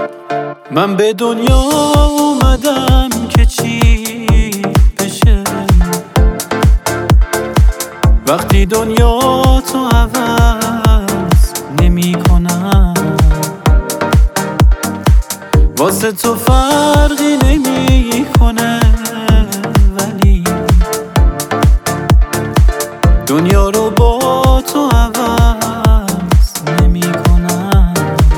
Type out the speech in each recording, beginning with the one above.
من به دنیا اومدم که چی بشه وقتی دنیا تو عوض نمی کنم، واسه تو فرقی نمی کنه، ولی دنیا رو با تو عوض نمی کنم.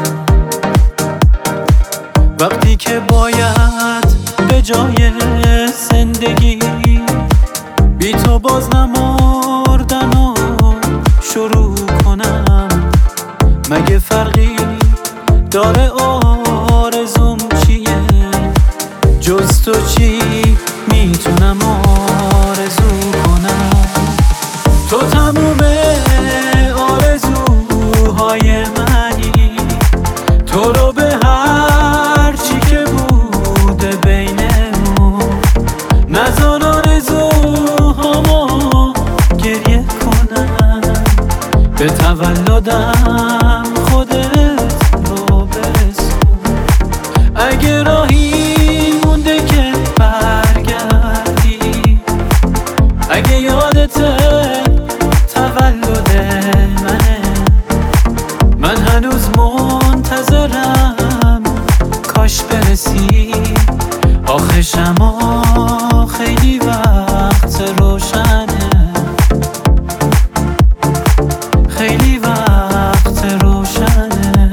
وقتی که باید به جای زندگی بی تو باز نمردن و شروع کنم، مگه فرقی داره آرزوم چیه؟ جز تو چی میتونم آرزو کنم؟ تو تموم آرزوهای منی، تو رو به هر چی که بوده بینمون نذار آرزوهامو گریه کنم. به تولدم خودت رو برسون، اگه راهی مونده که برگردی، اگه یادته تولد منه، من هنوز منتظرم کاش برسی. آخه شما خیلی وقت روشنه، خیلی وقت روشنه.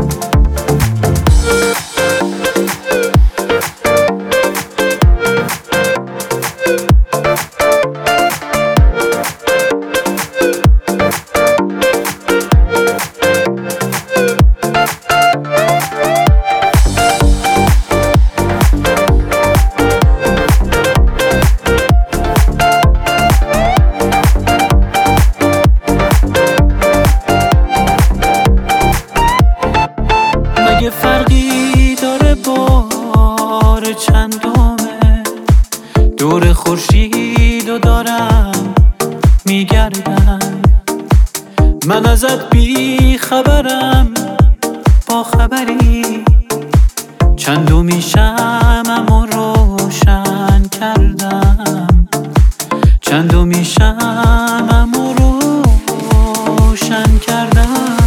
مگه فرقی داره بار چندمه؟ دور خورشید و دارم میگردم، من ازت بی خبرم، با خبری چندمی شمعمو روشن کردم، چندمی شمعمو روشن کردم.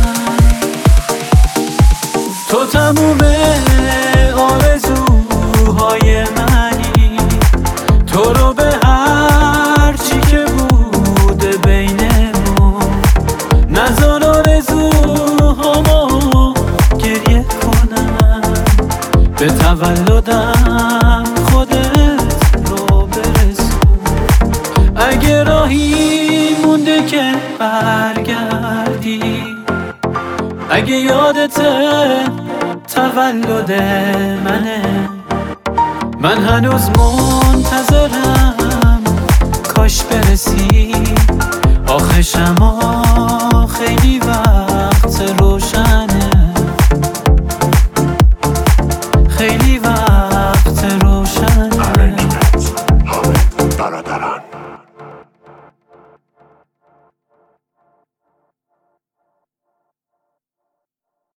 تو تموم آرزوهای منی، تو رو به هر چی که بوده بینمون نذار آرزوهامو گریه کنم. به تولدم خودت رو برسون، اگه راهی مونده که برگردی، اگه یادته تولد منه، من هنوز منتظرم کاش برسی. آخه شما خیلی وقت روشنه،